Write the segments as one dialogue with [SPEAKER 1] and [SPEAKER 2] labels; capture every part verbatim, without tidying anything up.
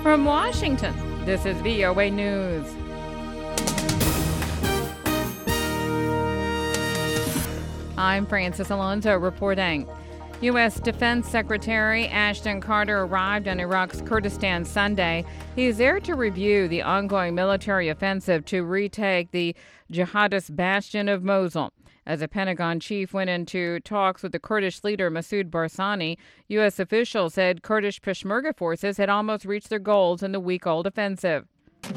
[SPEAKER 1] From Washington, this is V O A News. I'm Francis Alonso reporting. U S. Defense Secretary Ashton Carter arrived in Iraq's Kurdistan Sunday. He is there to review the ongoing military offensive to retake the jihadist bastion of Mosul. As a Pentagon chief went into talks with the Kurdish leader Masoud Barzani, U S officials said Kurdish Peshmerga forces had almost reached their goals in the week-old offensive.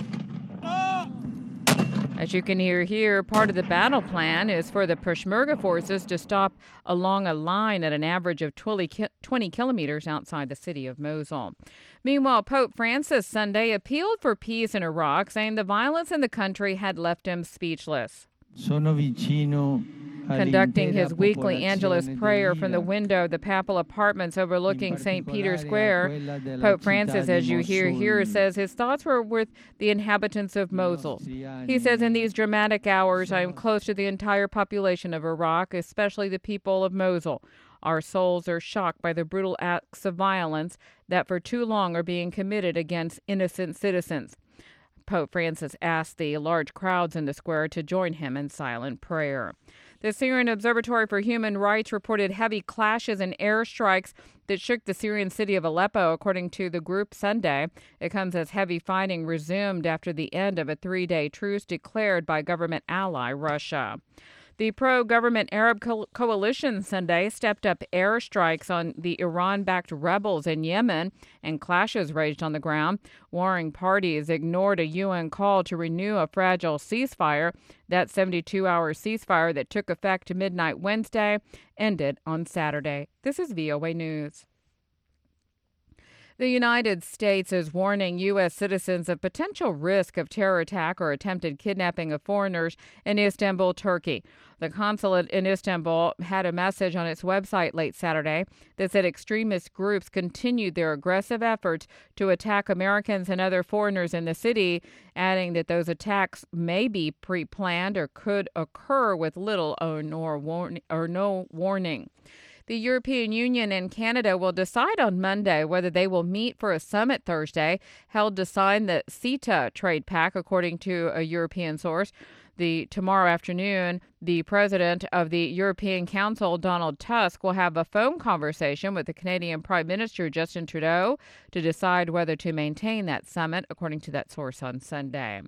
[SPEAKER 1] As you can hear here, part of the battle plan is for the Peshmerga forces to stop along a line at an average of twenty kilometers outside the city of Mosul. Meanwhile, Pope Francis Sunday appealed for peace in Iraq, saying the violence in the country had left him speechless. Conducting his weekly Angelus prayer from the window of the papal apartments overlooking Saint Peter's Square, Pope Francis, as you hear here, says his thoughts were with the inhabitants of Mosul. He says, in these dramatic hours, I am close to the entire population of Iraq, especially the people of Mosul. Our souls are shocked by the brutal acts of violence that for too long are being committed against innocent citizens. Pope Francis asked the large crowds in the square to join him in silent prayer. The Syrian Observatory for Human Rights reported heavy clashes and airstrikes that shook the Syrian city of Aleppo, according to the group Sunday. It comes as heavy fighting resumed after the end of a three-day truce declared by government ally Russia. The pro-government Arab co- coalition Sunday stepped up airstrikes on the Iran-backed rebels in Yemen, and clashes raged on the ground. Warring parties ignored a U N call to renew a fragile ceasefire. That seventy-two hour ceasefire that took effect midnight Wednesday ended on Saturday. This is V O A News. The United States is warning U S citizens of potential risk of terror attack or attempted kidnapping of foreigners in Istanbul, Turkey. The consulate in Istanbul had a message on its website late Saturday that said extremist groups continued their aggressive efforts to attack Americans and other foreigners in the city, adding that those attacks may be pre-planned or could occur with little or, nor warn- or no warning. The European Union and Canada will decide on Monday whether they will meet for a summit Thursday held to sign the CETA trade pact, according to a European source. The tomorrow afternoon, the president of the European Council, Donald Tusk, will have a phone conversation with the Canadian Prime Minister, Justin Trudeau, to decide whether to maintain that summit, according to that source on Sunday.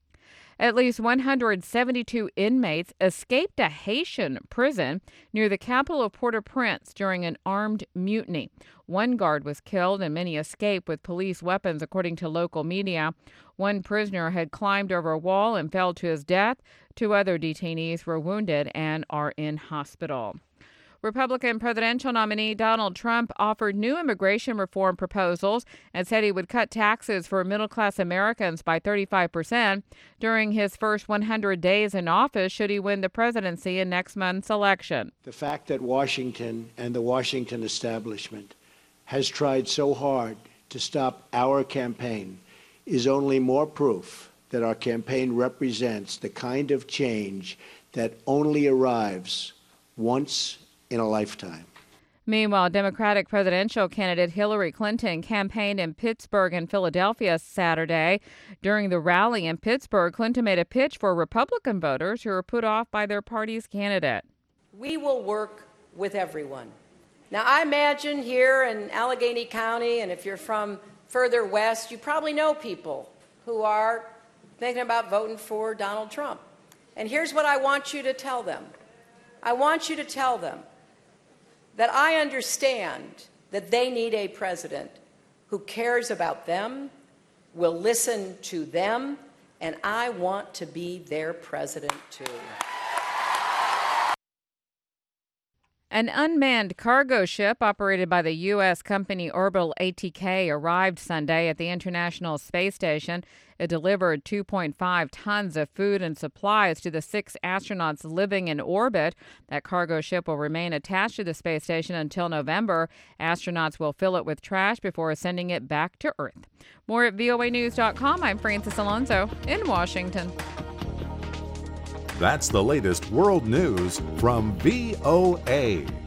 [SPEAKER 1] At least one hundred seventy-two inmates escaped a Haitian prison near the capital of Port-au-Prince during an armed mutiny. One guard was killed and many escaped with police weapons, according to local media. One prisoner had climbed over a wall and fell to his death. Two other detainees were wounded and are in hospital. Republican presidential nominee Donald Trump offered new immigration reform proposals and said he would cut taxes for middle-class Americans by thirty-five percent during his first one hundred days in office should he win the presidency in next month's election.
[SPEAKER 2] The fact that Washington and the Washington establishment has tried so hard to stop our campaign is only more proof that our campaign represents the kind of change that only arrives once in a lifetime.
[SPEAKER 1] Meanwhile, Democratic presidential candidate Hillary Clinton campaigned in Pittsburgh and Philadelphia Saturday. During the rally in Pittsburgh, Clinton made a pitch for Republican voters who were put off by their party's candidate.
[SPEAKER 3] We will work with everyone. Now, I imagine here in Allegheny County, and if you're from further west, you probably know people who are thinking about voting for Donald Trump. And here's what I want you to tell them. I want you to tell them that I understand that they need a president who cares about them, will listen to them, and I want to be their president too.
[SPEAKER 1] An unmanned cargo ship operated by the U S company Orbital A T K arrived Sunday at the International Space Station. It delivered two point five tons of food and supplies to the six astronauts living in orbit. That cargo ship will remain attached to the space station until November. Astronauts will fill it with trash before sending it back to Earth. More at V O A news dot com. I'm Francis Alonso in Washington.
[SPEAKER 4] That's the latest world news from V O A.